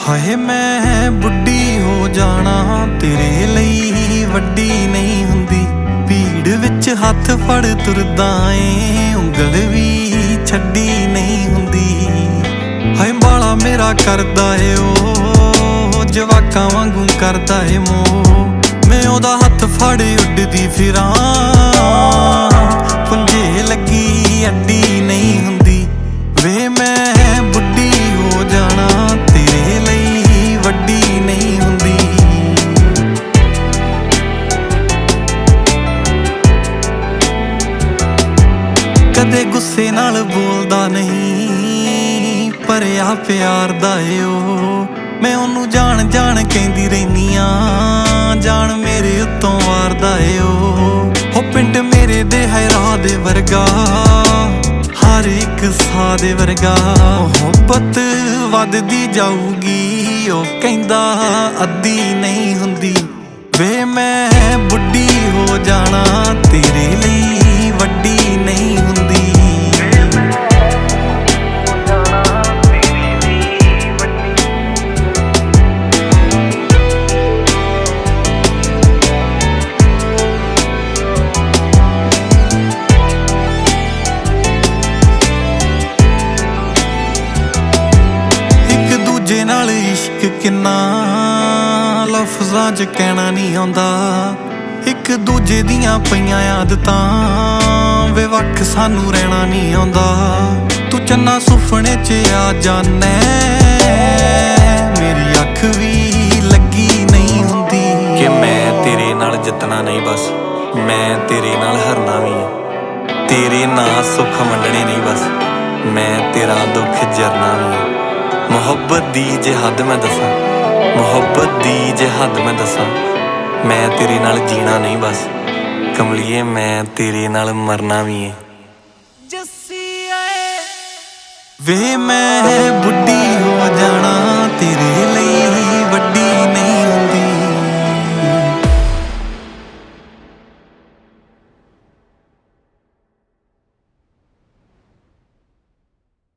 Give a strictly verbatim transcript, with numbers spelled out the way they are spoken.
ਹਾਏ ਮੈਂ ਬੁੱਢੀ ਹੋ ਜਾਣਾ ਤੇਰੇ ਲਈ ਵੱਡੀ ਨਹੀਂ ਹੁੰਦੀ। ਭੀੜ ਵਿੱਚ ਹੱਥ ਫੜ ਤੁਰਦਾ ਏ ਉਂਗਲ ਵੀ ਛੱਡੀ ਨਹੀਂ ਹੁੰਦੀ। ਹਾਏ ਬਾਲਾ ਮੇਰਾ ਕਰਦਾ ਏ ਉਹ ਜਵਾਕਾਂ ਵਾਂਗੂ ਕਰਦਾ ਏ ਮੋਹ। ਮੈਂ ਉਹਦਾ ਹੱਥ ਫੜ ਉੱਡਦੀ ਫਿਰਾਂ ਪੁੰਝੇ ਲੱਗੀ ਅੱਡੀ ਨਹੀਂ ਹੁੰਦੀ। ਵੇ ਮੈਂ ਬੁੱਢੀ ਹੋ ਜਾਣਾ ਤੇਰੇ ਲਈ ਵੱਡੀ ਨਹੀਂ ਹੁੰਦੀ। ਕਦੇ ਗੁੱਸੇ ਨਾਲ ਬੋਲਦਾ ਨਹੀਂ ਭਰਿਆ ਪਿਆਰ ਦਾ ਏ ਉਹ। ਮੈਂ ਉਹਨੂੰ ਜਾਣ ਜਾਣ ਕਹਿੰਦੀ ਰਹਿਨੀ ਆ ਜਾਣ ਮੇਰੇ ਉੱਤੋਂ ਵਾਰਦਾ ਏ ਉਹ। ਹੋ ਪਿੰਡ ਮੇਰੇ ਦੇ ਹੈਰਾ ਦੇ ਵਰਗਾ ਹਰ ਇੱਕ ਸਾਹ ਦੇ ਵਰਗਾ। ਮੁਹੱਬਤ ਵੱਧਦੀ ਜਾਊਗੀ ਉਹ ਕਹਿੰਦਾ ਅੱਧੀ ਨਹੀਂ ਹੁੰਦੀ। ਵੇ ਮੈਂ ਬੁੱਢੀ ਹੋ ਜਾਣਾ ਤੇਰੇ ਲਈ ਵੱਡੀ ਨਹੀਂ ਹੁੰਦੀ। ਦੂਜੇ ਨਾਲ ਇਸ਼ਕ ਕਿੰਨਾ ਲਫ਼ਜ਼ਾਂ 'ਚ ਕਹਿਣਾ ਨਹੀਂ ਆਉਂਦਾ। ਇੱਕ ਦੂਜੇ ਦੀਆਂ ਪਈਆਂ ਆਦਤਾਂ ਵੇ ਵੱਖ ਸਾਨੂੰ ਰਹਿਣਾ ਨਹੀਂ ਆਉਂਦਾ। ਤੂੰ ਚੰਨਾ ਸੁਪਨੇ 'ਚ ਆ ਜਾਨੈ ਮੇਰੀ ਅੱਖ ਵੀ ਲੱਗੀ ਨਹੀਂ ਹੁੰਦੀ। ਕਿ ਮੈਂ ਤੇਰੇ ਨਾਲ ਜਿੱਤਣਾ ਨਹੀਂ ਬਸ ਮੈਂ ਤੇਰੇ ਨਾਲ ਹਾਰਨਾ ਵੀ। ਤੇਰੇ ਨਾਲ ਸੁੱਖ ਮੰਡਣੇ ਨਹੀਂ ਬਸ ਮੈਂ ਤੇਰਾ ਦੁੱਖ ਜਰਨਾ ਵੀ। ਮੁਹੱਬਤ ਦੀ ਜੇ ਹੱਦ ਮੈਂ ਦੱਸਾਂ ਮੁਹੱਬਤ ਦੀ ਜੇ ਹੱਦ ਮੈਂ ਦੱਸਾਂ ਮੈਂ ਤੇਰੇ ਨਾਲ ਜੀਣਾ ਨਹੀਂ ਬਸ ਕਮਲੀਏ ਮੈਂ ਤੇਰੇ ਨਾਲ ਮਰਨਾ ਵੀ ਏ। ਵੇ ਮੈਂ ਬੁੱਢੀ ਹੋ ਜਾਣਾ ਤੇਰੇ ਲਈ